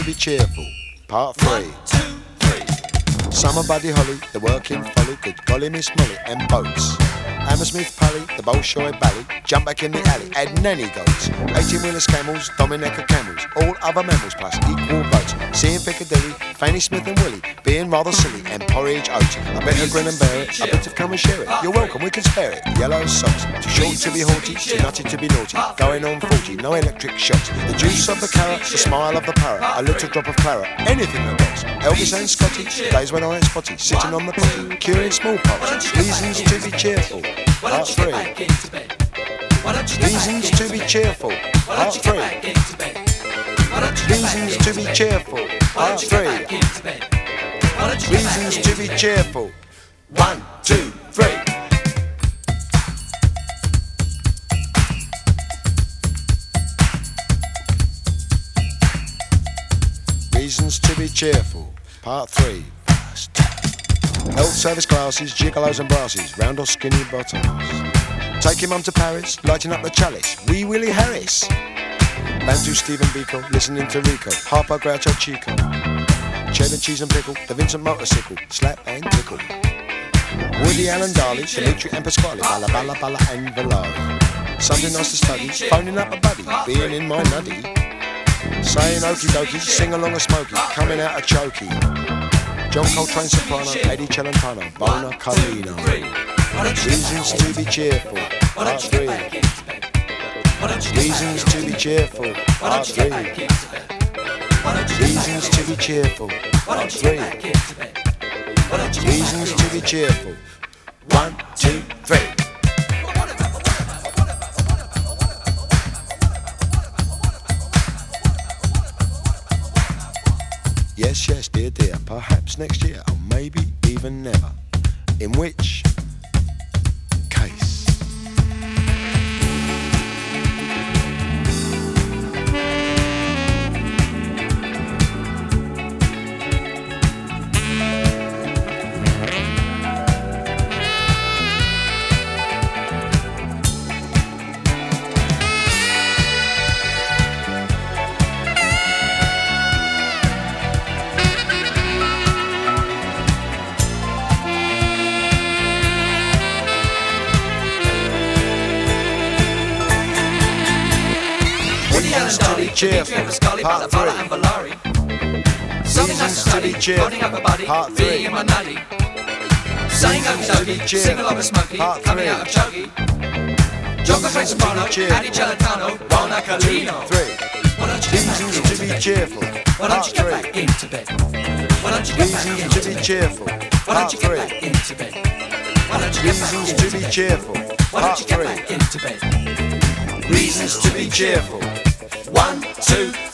be cheerful. Part 3. 1, 2, 3. Summer Buddy Holly, the working folly, good golly Miss Molly, and boats. Hammersmith Pally, the Bolshoi Bally, jump back in the alley, add nanny goats. 18-wheelers, camels, Dominica camels, all other mammals plus equal votes. Seeing Piccadilly, Fanny Smith and Willie, being rather silly, and porridge oats. I better grin and bear it, a bit of come and share it. You're welcome, we can spare it. Yellow socks, too short to be haughty, too nutty to be naughty. Going on 40, no electric shocks. The juice of the carrot, the smile of the parrot, a little drop of claret, anything that works. Elvis and Scotty, days when I ain't spotty, sitting on the potty, curing smallpox. Reasons to be cheerful. Part 3. Reasons to be cheerful. Part 3. Reasons to be cheerful. Part 3. Reasons to be cheerful. 1, 2, 3. Reasons to be cheerful. Part 3. Health service classes, gigolos and brasses, round or skinny bottoms. Taking mum to Paris, lighting up the chalice, Wee Willie Harris. Bantu Stephen Biko, listening to Rico, Harpo Groucho Chico. Cheddar cheese and pickle, the Vincent motorcycle, slap and tickle. Woody Allen Darley, Dimitri and Pasquale, Balla Balla Balla and Valari. Something nice to study, phoning up a buddy, being in my nuddy. Saying okie dokie, sing along a smoky, coming out a chokey. John Coltrane soprano, Eddie Celentano, Bona Carlino. Reasons to be cheerful. Part 3. Reasons to be cheerful. Part 3. Reasons to be cheerful. Part 3. Reasons to be cheerful. 1, 2, 3. Yes, yes, dear, dear, perhaps next year, or maybe even never. In which case... Cheerful. Part 3. Reasons to be cheerful. Part 3. Saying okie dokie, sing along a smoky, coming out of chokey. John Coltrane soprano, Eddie Celentano, Bona Carlino. 3. Reasons to be cheerful. Why don't you get back into bed? Why don't you get back Reasons into to be bed? cheerful. Why don't Part you get 3. back into bed? Why don't you get back Reasons into to be bed? cheerful. Why Part don't you get 3. back into bed? Reasons to be cheerful. 1, 2,